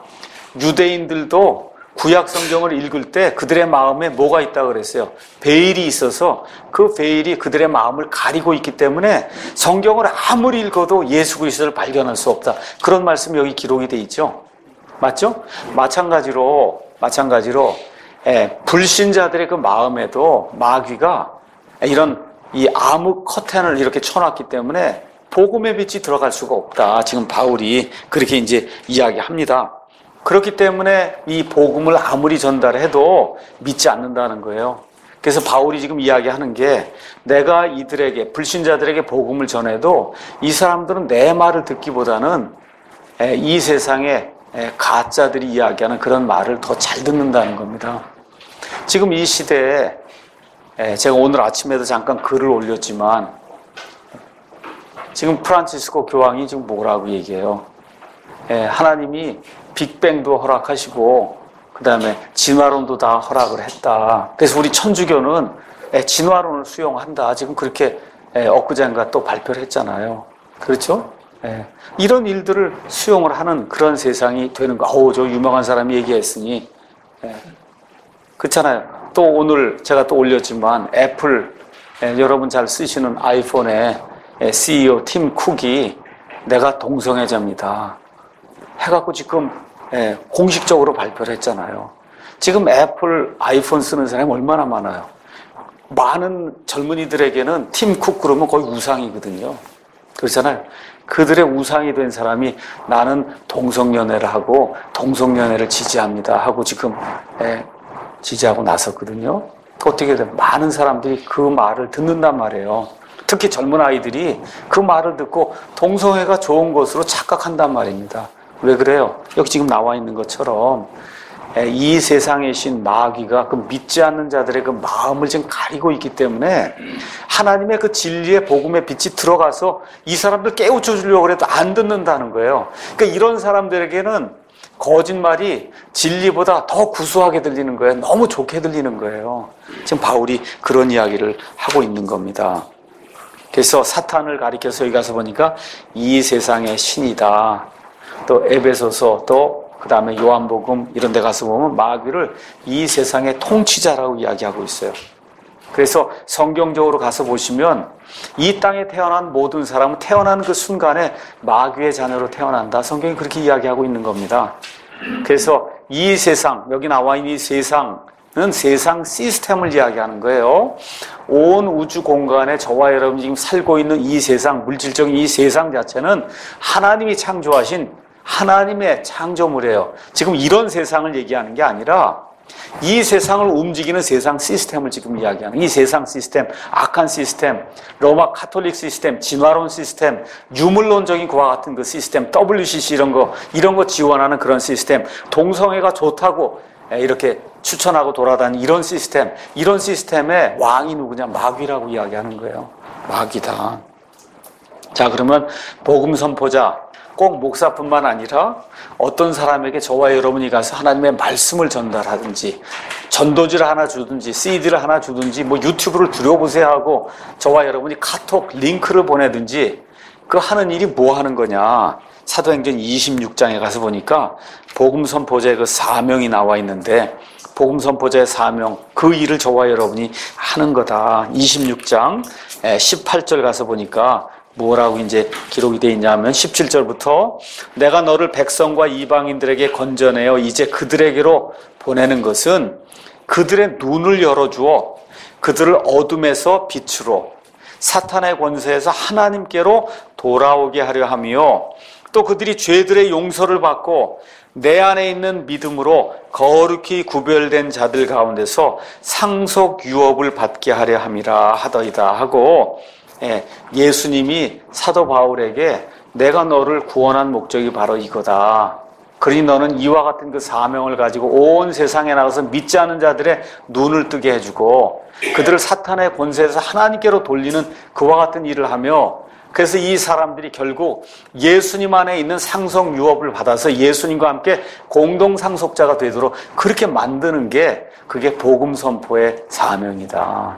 유대인들도 구약 성경을 읽을 때 그들의 마음에 뭐가 있다고 그랬어요? 베일이 있어서 그 베일이 그들의 마음을 가리고 있기 때문에 성경을 아무리 읽어도 예수 그리스도를 발견할 수 없다. 그런 말씀이 여기 기록이 돼 있죠. 맞죠? 마찬가지로 마찬가지로 예, 불신자들의 그 마음에도 마귀가 이런 이 암흑 커튼을 이렇게 쳐놨기 때문에 복음의 빛이 들어갈 수가 없다. 지금 바울이 그렇게 이제 이야기합니다. 그렇기 때문에 이 복음을 아무리 전달해도 믿지 않는다는 거예요. 그래서 바울이 지금 이야기하는 게 내가 이들에게 불신자들에게 복음을 전해도 이 사람들은 내 말을 듣기보다는 이 세상에 가짜들이 이야기하는 그런 말을 더 잘 듣는다는 겁니다. 지금 이 시대에 제가 오늘 아침에도 잠깐 글을 올렸지만 지금 프란치스코 교황이 지금 뭐라고 얘기해요? 하나님이 빅뱅도 허락하시고 그 다음에 진화론도 다 허락을 했다. 그래서 우리 천주교는 진화론을 수용한다. 지금 그렇게 엊그젠가 또 발표를 했잖아요. 그렇죠? 이런 일들을 수용을 하는 그런 세상이 되는 거. 어우, 저 유명한 사람이 얘기했으니 그렇잖아요. 또 오늘 제가 또 올렸지만 애플 여러분 잘 쓰시는 아이폰의 씨이오 팀 쿡이 내가 동성애자입니다 해갖고 지금 공식적으로 발표를 했잖아요. 지금 애플 아이폰 쓰는 사람이 얼마나 많아요. 많은 젊은이들에게는 팀 쿡 그러면 거의 우상이거든요. 그렇잖아요. 그들의 우상이 된 사람이 나는 동성연애를 하고 동성연애를 지지합니다 하고 지금 지지하고 나섰거든요. 어떻게 돼? 많은 사람들이 그 말을 듣는단 말이에요. 특히 젊은 아이들이 그 말을 듣고 동성애가 좋은 것으로 착각한단 말입니다. 왜 그래요? 여기 지금 나와 있는 것처럼 이 세상의 신 마귀가 그 믿지 않는 자들의 그 마음을 지금 가리고 있기 때문에 하나님의 그 진리의 복음의 빛이 들어가서 이 사람들 깨우쳐 주려고 해도 안 듣는다는 거예요. 그러니까 이런 사람들에게는 거짓말이 진리보다 더 구수하게 들리는 거예요. 너무 좋게 들리는 거예요. 지금 바울이 그런 이야기를 하고 있는 겁니다. 그래서 사탄을 가리켜서 여기 가서 보니까 이 세상의 신이다. 또 에베소서 또 그 다음에 요한복음 이런 데 가서 보면 마귀를 이 세상의 통치자라고 이야기하고 있어요. 그래서 성경적으로 가서 보시면 이 땅에 태어난 모든 사람은 태어난 그 순간에 마귀의 자녀로 태어난다. 성경이 그렇게 이야기하고 있는 겁니다. 그래서 이 세상, 여기 나와 있는 이 세상은 세상 시스템을 이야기하는 거예요. 온 우주 공간에 저와 여러분이 지금 살고 있는 이 세상, 물질적인 이 세상 자체는 하나님이 창조하신 하나님의 창조물이에요. 지금 이런 세상을 얘기하는 게 아니라 이 세상을 움직이는 세상 시스템을 지금 이야기하는, 이 세상 시스템, 악한 시스템, 로마 카톨릭 시스템, 진화론 시스템, 유물론적인 그와 같은 그 시스템, 더블유씨씨 이런 거, 이런 거 지원하는 그런 시스템, 동성애가 좋다고 이렇게 추천하고 돌아다니는 이런 시스템, 이런 시스템의 왕이 누구냐? 마귀라고 이야기하는 거예요. 마귀다. 자, 그러면 복음 선포자, 꼭 목사뿐만 아니라 어떤 사람에게 저와 여러분이 가서 하나님의 말씀을 전달하든지, 전도지를 하나 주든지, 씨디를 하나 주든지, 뭐 유튜브를 들여보세요 하고 저와 여러분이 카톡 링크를 보내든지, 그 하는 일이 뭐 하는 거냐? 사도행전 이십육 장에 가서 보니까 복음 선포자의 그 사명이 나와 있는데, 복음 선포자의 사명, 그 일을 저와 여러분이 하는 거다. 이십육 장 십팔 절 가서 보니까 뭐라고 이제 기록이 되어 있냐면, 십칠 절부터 내가 너를 백성과 이방인들에게 건져내어 이제 그들에게로 보내는 것은 그들의 눈을 열어주어 그들을 어둠에서 빛으로, 사탄의 권세에서 하나님께로 돌아오게 하려 하며, 또 그들이 죄들의 용서를 받고 내 안에 있는 믿음으로 거룩히 구별된 자들 가운데서 상속 유업을 받게 하려 함이라 하더이다 하고, 예, 예수님이 사도 바울에게 내가 너를 구원한 목적이 바로 이거다. 그러니 너는 이와 같은 그 사명을 가지고 온 세상에 나가서 믿지 않은 자들의 눈을 뜨게 해주고 그들을 사탄의 권세에서 하나님께로 돌리는 그와 같은 일을 하며, 그래서 이 사람들이 결국 예수님 안에 있는 상속 유업을 받아서 예수님과 함께 공동 상속자가 되도록 그렇게 만드는 게, 그게 복음 선포의 사명이다.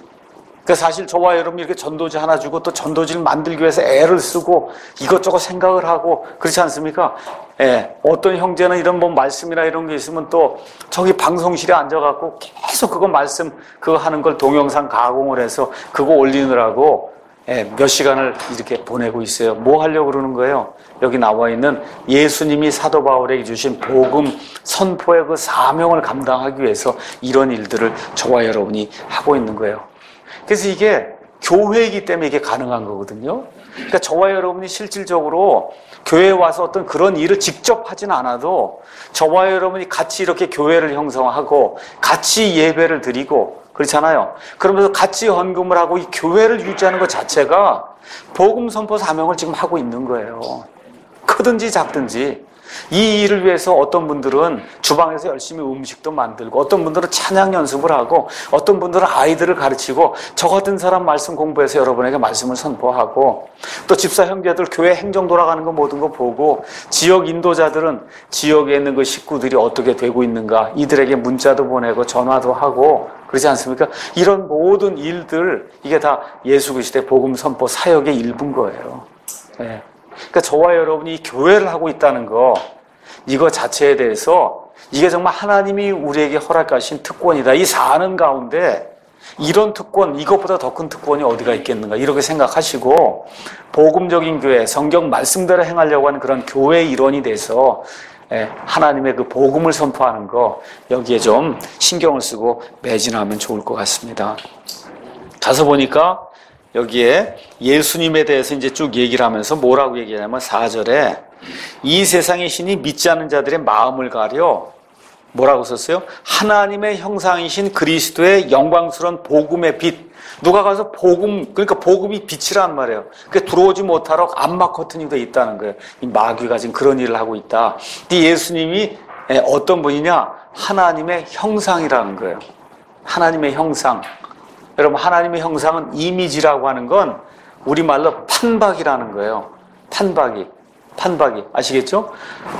그러니까 사실 저와 여러분이 이렇게 전도지 하나 주고 또 전도지를 만들기 위해서 애를 쓰고 이것저것 생각을 하고 그렇지 않습니까? 예, 어떤 형제는 이런 뭐 말씀이나 이런 게 있으면 또 저기 방송실에 앉아갖고 계속 그거 말씀 그거 하는 걸 동영상 가공을 해서 그거 올리느라고 예, 몇 시간을 이렇게 보내고 있어요. 뭐 하려고 그러는 거예요? 여기 나와 있는 예수님이 사도 바울에게 주신 복음 선포의 그 사명을 감당하기 위해서 이런 일들을 저와 여러분이 하고 있는 거예요. 그래서 이게 교회이기 때문에 이게 가능한 거거든요. 그러니까 저와 여러분이 실질적으로 교회에 와서 어떤 그런 일을 직접 하진 않아도 저와 여러분이 같이 이렇게 교회를 형성하고 같이 예배를 드리고 그렇잖아요. 그러면서 같이 헌금을 하고 이 교회를 유지하는 것 자체가 복음 선포 사명을 지금 하고 있는 거예요. 크든지 작든지. 이 일을 위해서 어떤 분들은 주방에서 열심히 음식도 만들고, 어떤 분들은 찬양 연습을 하고, 어떤 분들은 아이들을 가르치고, 저 같은 사람 말씀 공부해서 여러분에게 말씀을 선포하고, 또 집사 형제들 교회 행정 돌아가는 거 모든 거 보고, 지역 인도자들은 지역에 있는 그 식구들이 어떻게 되고 있는가, 이들에게 문자도 보내고 전화도 하고, 그렇지 않습니까? 이런 모든 일들, 이게 다 예수 그리스도의 복음 선포 사역의 일부인 거예요. 네. 그러니까 저와 여러분이 교회를 하고 있다는 거, 이거 자체에 대해서 이게 정말 하나님이 우리에게 허락하신 특권이다. 이 사는 가운데 이런 특권, 이것보다 더 큰 특권이 어디가 있겠는가, 이렇게 생각하시고 복음적인 교회, 성경 말씀대로 행하려고 하는 그런 교회의 일원이 돼서 하나님의 그 복음을 선포하는 거, 여기에 좀 신경을 쓰고 매진하면 좋을 것 같습니다. 가서 보니까 여기에 예수님에 대해서 이제 쭉 얘기를 하면서 뭐라고 얘기하냐면 사 절에 이 세상의 신이 믿지 않는 자들의 마음을 가려 뭐라고 썼어요? 하나님의 형상이신 그리스도의 영광스러운 복음의 빛. 누가 가서 복음, 그러니까 복음이 빛이란 말이에요. 그러니까 들어오지 못하러 암막 커튼이 돼 있다는 거예요. 이 마귀가 지금 그런 일을 하고 있다. 이 예수님이 어떤 분이냐? 하나님의 형상이라는 거예요. 하나님의 형상. 여러분, 하나님의 형상은 이미지라고 하는 건 우리말로 판박이라는 거예요. 판박이. 판박이. 아시겠죠?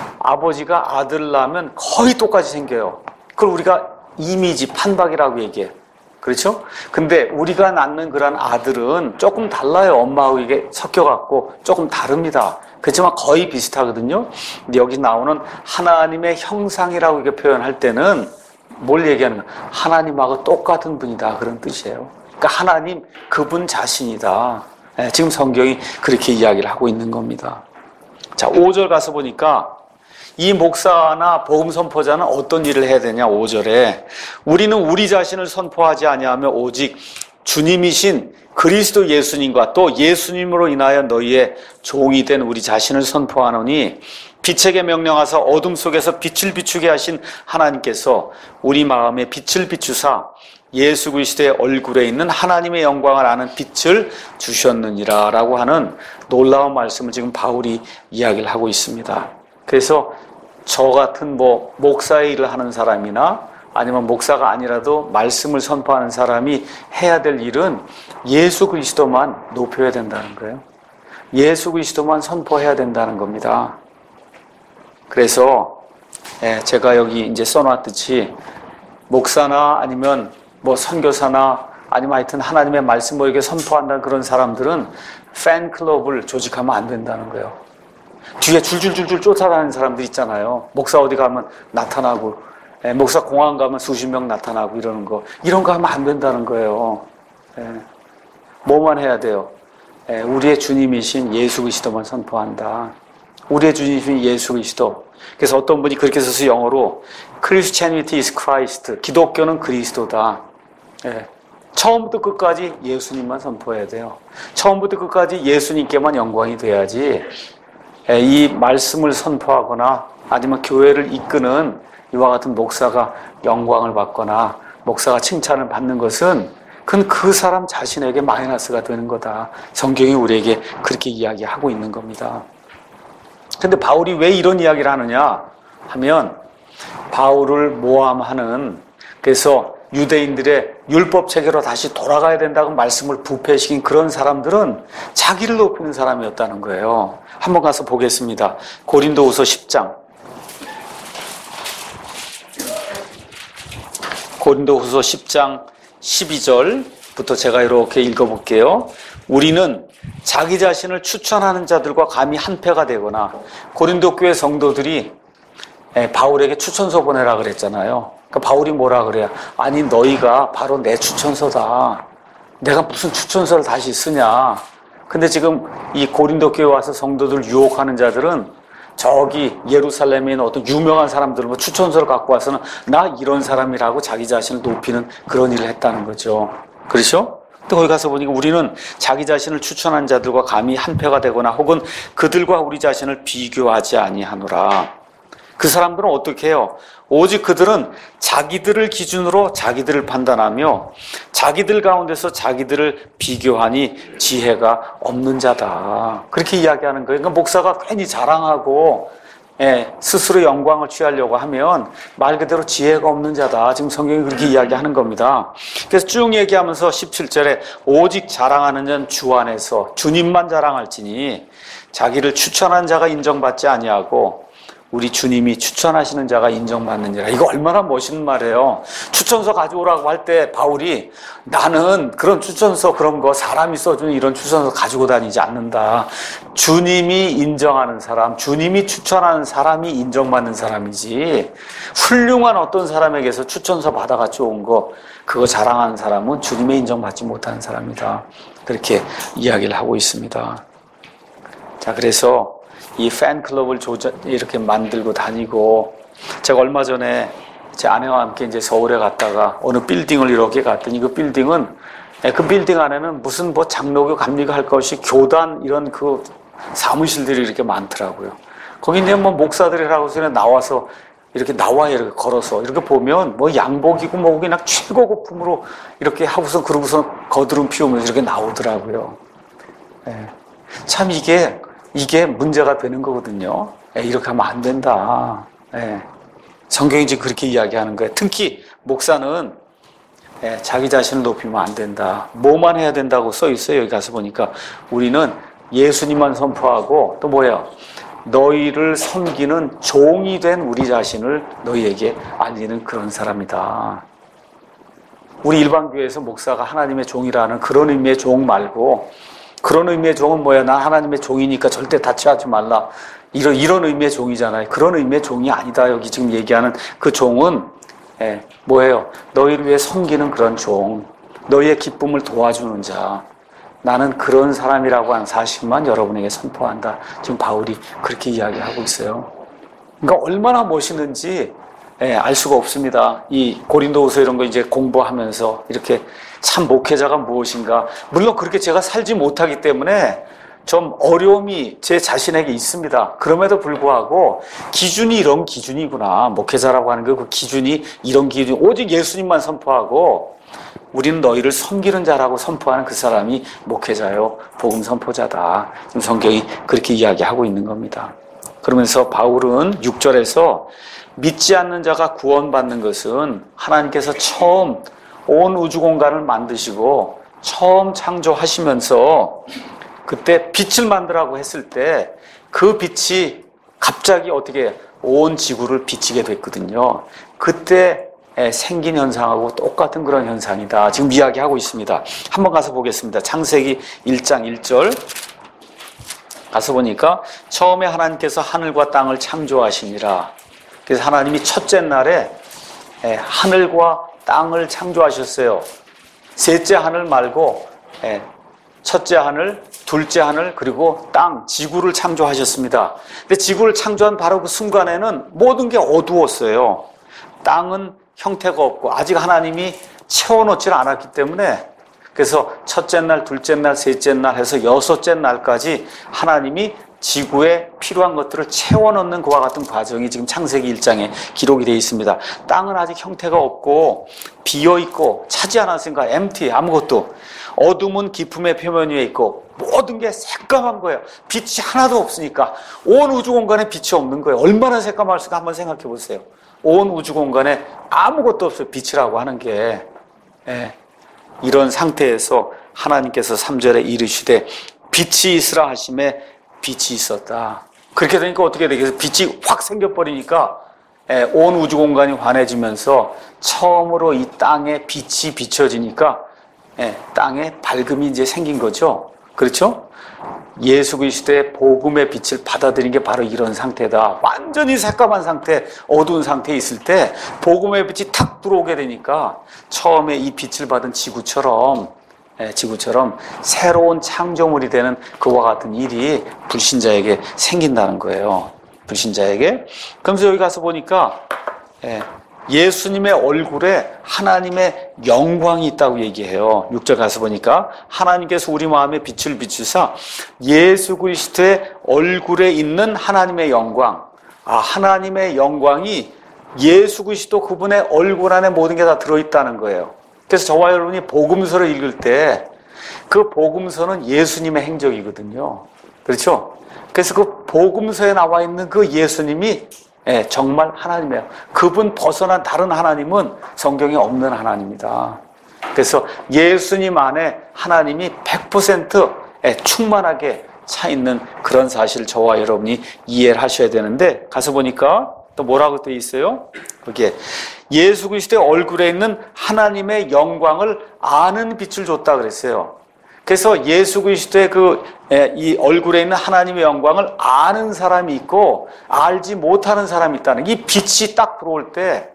아버지가 아들을 낳으면 거의 똑같이 생겨요. 그걸 우리가 이미지, 판박이라고 얘기해요. 그렇죠? 근데 우리가 낳는 그런 아들은 조금 달라요. 엄마하고 이게 섞여갖고 조금 다릅니다. 그렇지만 거의 비슷하거든요. 근데 여기 나오는 하나님의 형상이라고 이렇게 표현할 때는 뭘 얘기하는 거야? 하나님하고 똑같은 분이다, 그런 뜻이에요. 그러니까 하나님 그분 자신이다. 네, 지금 성경이 그렇게 이야기를 하고 있는 겁니다. 자, 오 절 가서 보니까 이 목사나 복음 선포자는 어떤 일을 해야 되냐? 오 절에 우리는 우리 자신을 선포하지 아니하며 오직 주님이신 그리스도 예수님과 또 예수님으로 인하여 너희의 종이 된 우리 자신을 선포하노니 빛에게 명령하사 어둠 속에서 빛을 비추게 하신 하나님께서 우리 마음에 빛을 비추사 예수 그리스도의 얼굴에 있는 하나님의 영광을 아는 빛을 주셨느니라 라고 하는 놀라운 말씀을 지금 바울이 이야기를 하고 있습니다. 그래서 저 같은 뭐 목사의 일을 하는 사람이나 아니면 목사가 아니라도 말씀을 선포하는 사람이 해야 될 일은 예수 그리스도만 높여야 된다는 거예요. 예수 그리스도만 선포해야 된다는 겁니다. 그래서 제가 여기 이제 써놨듯이 목사나 아니면 뭐 선교사나 아니면 하여튼 하나님의 말씀을 이렇게 선포한다는 그런 사람들은 팬클럽을 조직하면 안 된다는 거예요. 뒤에 줄줄줄줄 쫓아다니는 사람들 있잖아요. 목사 어디 가면 나타나고, 예, 목사 공항 가면 수십 명 나타나고 이러는 거. 이런 거 하면 안 된다는 거예요. 예, 뭐만 해야 돼요? 예, 우리의 주님이신 예수 그리스도만 선포한다. 우리의 주님이신 예수 그리스도. 그래서 어떤 분이 그렇게 써서 영어로 Christianity is Christ. 기독교는 그리스도다. 예, 처음부터 끝까지 예수님만 선포해야 돼요. 처음부터 끝까지 예수님께만 영광이 돼야지 예, 이 말씀을 선포하거나 아니면 교회를 이끄는 이와 같은 목사가 영광을 받거나 목사가 칭찬을 받는 것은 그건 그 사람 자신에게 마이너스가 되는 거다. 성경이 우리에게 그렇게 이야기하고 있는 겁니다. 근데 바울이 왜 이런 이야기를 하느냐 하면 바울을 모함하는, 그래서 유대인들의 율법 체계로 다시 돌아가야 된다고 말씀을 부패시킨 그런 사람들은 자기를 높이는 사람이었다는 거예요. 한번 가서 보겠습니다. 고린도후서 십 장. 고린도후서 십 장 십이 절부터 제가 이렇게 읽어볼게요. 우리는 자기 자신을 추천하는 자들과 감히 한패가 되거나, 고린도 교회 성도들이 바울에게 추천서 보내라 그랬잖아요. 그러니까 바울이 뭐라 그래요? 아니 너희가 바로 내 추천서다. 내가 무슨 추천서를 다시 쓰냐. 근데 지금 이 고린도 교회 와서 성도들 유혹하는 자들은 저기 예루살렘에 있는 어떤 유명한 사람들 뭐 추천서를 갖고 와서는 나 이런 사람이라고 자기 자신을 높이는 그런 일을 했다는 거죠. 그렇죠? 또 거기 가서 보니까 우리는 자기 자신을 추천한 자들과 감히 한패가 되거나 혹은 그들과 우리 자신을 비교하지 아니하노라. 그 사람들은 어떻게 해요? 오직 그들은 자기들을 기준으로 자기들을 판단하며 자기들 가운데서 자기들을 비교하니 지혜가 없는 자다. 그렇게 이야기하는 거예요. 그러니까 목사가 괜히 자랑하고 예, 스스로 영광을 취하려고 하면 말 그대로 지혜가 없는 자다. 지금 성경이 그렇게 이야기하는 겁니다. 그래서 쭉 얘기하면서 십칠 절에 오직 자랑하는 자는 주 안에서 주님만 자랑할지니 자기를 추천한 자가 인정받지 아니하고 우리 주님이 추천하시는 자가 인정받느니라. 이거 얼마나 멋있는 말이에요. 추천서 가져오라고 할 때 바울이 나는 그런 추천서 그런 거 사람이 써주는 이런 추천서 가지고 다니지 않는다. 주님이 인정하는 사람, 주님이 추천하는 사람이 인정받는 사람이지 훌륭한 어떤 사람에게서 추천서 받아가지고 온 거 그거 자랑하는 사람은 주님의 인정받지 못하는 사람이다. 그렇게 이야기를 하고 있습니다. 자, 그래서 이 팬클럽을 이렇게 만들고 다니고, 제가 얼마 전에 제 아내와 함께 이제 서울에 갔다가 어느 빌딩을 이렇게 갔더니 그 빌딩은, 그 빌딩 안에는 무슨 뭐 장로교 감리교 할 것이 교단 이런 그 사무실들이 이렇게 많더라고요. 거기 이제 뭐 목사들이라고 해서 나와서 이렇게 나와 이렇게 걸어서 이렇게 보면 뭐 양복이고 뭐고 그냥 최고급품으로 이렇게 하고서 그러고서 거드름 피우면서 이렇게 나오더라고요. 네. 참 이게 이게 문제가 되는 거거든요. 에, 이렇게 하면 안 된다. 에, 성경이 지금 그렇게 이야기하는 거예요. 특히 목사는 에, 자기 자신을 높이면 안 된다. 뭐만 해야 된다고 써 있어요. 여기 가서 보니까 우리는 예수님만 선포하고 또 뭐예요? 너희를 섬기는 종이 된 우리 자신을 너희에게 알리는 그런 사람이다. 우리 일반교회에서 목사가 하나님의 종이라는 그런 의미의 종 말고, 그런 의미의 종은 뭐야? 난 하나님의 종이니까 절대 다치하지 말라. 이런, 이런 의미의 종이잖아요. 그런 의미의 종이 아니다. 여기 지금 얘기하는 그 종은, 예, 뭐예요? 너희를 위해 섬기는 그런 종. 너희의 기쁨을 도와주는 자. 나는 그런 사람이라고 하는 사실만 여러분에게 선포한다. 지금 바울이 그렇게 이야기하고 있어요. 그러니까 얼마나 멋있는지, 예, 알 수가 없습니다. 이 고린도후서 이런 거 이제 공부하면서 이렇게 참 목회자가 무엇인가. 물론 그렇게 제가 살지 못하기 때문에 좀 어려움이 제 자신에게 있습니다. 그럼에도 불구하고 기준이 이런 기준이구나. 목회자라고 하는 그 기준이 이런 기준, 오직 예수님만 선포하고 우리는 너희를 섬기는 자라고 선포하는 그 사람이 목회자요, 복음 선포자다. 지금 성경이 그렇게 이야기하고 있는 겁니다. 그러면서 바울은 육 절에서 믿지 않는 자가 구원받는 것은 하나님께서 처음 온 우주 공간을 만드시고 처음 창조하시면서 그때 빛을 만들라고 했을 때 그 빛이 갑자기 어떻게 온 지구를 비치게 됐거든요. 그때 생긴 현상하고 똑같은 그런 현상이다. 지금 이야기하고 있습니다. 한번 가서 보겠습니다. 창세기 일 장 일 절 가서 보니까 처음에 하나님께서 하늘과 땅을 창조하시니라. 그래서 하나님이 첫째 날에 하늘과 땅을 창조하셨어요. 셋째 하늘 말고 첫째 하늘, 둘째 하늘, 그리고 땅, 지구를 창조하셨습니다. 근데 지구를 창조한 바로 그 순간에는 모든 게 어두웠어요. 땅은 형태가 없고 아직 하나님이 채워놓지 않았기 때문에, 그래서 첫째 날, 둘째 날, 셋째 날 해서 여섯째 날까지 하나님이 지구에 필요한 것들을 채워넣는 그와 같은 과정이 지금 창세기 일 장에 기록이 되어 있습니다. 땅은 아직 형태가 없고 비어있고 차지 않았으니까 엠티, 아무것도. 어둠은 기품의 표면 위에 있고 모든 게 새까만 거예요. 빛이 하나도 없으니까. 온 우주 공간에 빛이 없는 거예요. 얼마나 새까말까 한번 생각해 보세요. 온 우주 공간에 아무것도 없어요. 빛이라고 하는 게. 예. 이런 상태에서 하나님께서 삼 절에 이르시되 빛이 있으라 하심에 빛이 있었다. 그렇게 되니까 어떻게 되겠어요? 빛이 확 생겨버리니까 온 우주 공간이 환해지면서 처음으로 이 땅에 빛이 비춰지니까 땅에 밝음이 이제 생긴 거죠. 그렇죠? 예수 그리스도의 복음의 빛을 받아들인 게 바로 이런 상태다. 완전히 새까만 상태, 어두운 상태에 있을 때 복음의 빛이 탁 들어오게 되니까 처음에 이 빛을 받은 지구처럼 지구처럼 새로운 창조물이 되는 그와 같은 일이 불신자에게 생긴다는 거예요. 불신자에게. 그러면서 여기 가서 보니까 예수님의 얼굴에 하나님의 영광이 있다고 얘기해요. 육 절 가서 보니까 하나님께서 우리 마음에 빛을 비추사 예수 그리스도의 얼굴에 있는 하나님의 영광. 아, 하나님의 영광이 예수 그리스도 그분의 얼굴 안에 모든 게 다 들어있다는 거예요. 그래서 저와 여러분이 복음서를 읽을 때 그 복음서는 예수님의 행적이거든요. 그렇죠? 그래서 그 복음서에 나와 있는 그 예수님이 정말 하나님이에요. 그분 벗어난 다른 하나님은 성경에 없는 하나님이다. 그래서 예수님 안에 하나님이 백 퍼센트 충만하게 차 있는 그런 사실을 저와 여러분이 이해를 하셔야 되는데, 가서 보니까 또 뭐라고 되어 있어요? 거기에 예수 그리스도의 얼굴에 있는 하나님의 영광을 아는 빛을 줬다 그랬어요. 그래서 예수 그리스도의 그 이 얼굴에 있는 하나님의 영광을 아는 사람이 있고 알지 못하는 사람이 있다는, 이 빛이 딱 들어올 때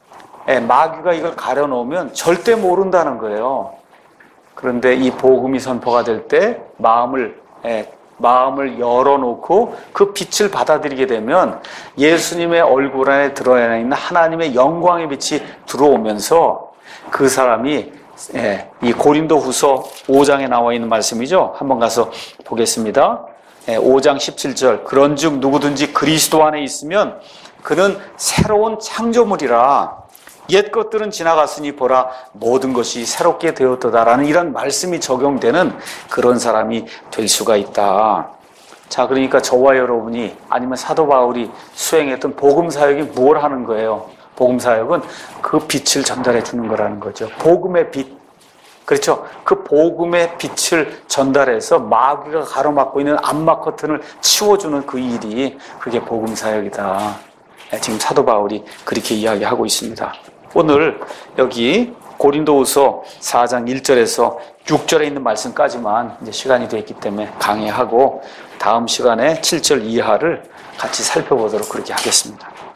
마귀가 이걸 가려놓으면 절대 모른다는 거예요. 그런데 이 복음이 선포가 될 때 마음을 마음을 열어놓고 그 빛을 받아들이게 되면 예수님의 얼굴 안에 들어있는 하나님의 영광의 빛이 들어오면서 그 사람이, 예, 이 고린도후서 오 장에 나와 있는 말씀이죠. 한번 가서 보겠습니다. 예, 오 장 십칠 절 그런즉 누구든지 그리스도 안에 있으면 그는 새로운 창조물이라 옛 것들은 지나갔으니 보라 모든 것이 새롭게 되었도다라는 이런 말씀이 적용되는 그런 사람이 될 수가 있다. 자, 그러니까 저와 여러분이, 아니면 사도 바울이 수행했던 복음 사역이 뭘 하는 거예요? 복음 사역은 그 빛을 전달해 주는 거라는 거죠. 복음의 빛. 그렇죠? 그 복음의 빛을 전달해서 마귀가 가로막고 있는 암막 커튼을 치워주는 그 일이, 그게 복음 사역이다. 지금 사도 바울이 그렇게 이야기하고 있습니다. 오늘 여기 고린도후서 사 장 일 절에서 육 절에 있는 말씀까지만 이제 시간이 됐기 때문에 강의하고, 다음 시간에 칠 절 이하를 같이 살펴보도록 그렇게 하겠습니다.